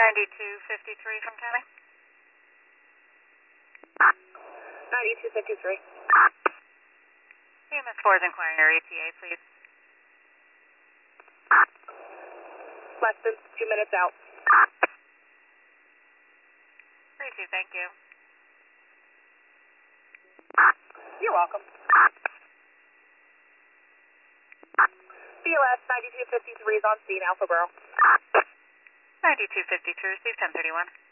9253 from County. 9253. EMS 4 is inquiring your ETA, please. Less than 2 minutes out. 32, thank you. You're welcome. BOS 9253 is on scene, Alpha Borough. 9253, receive 1031.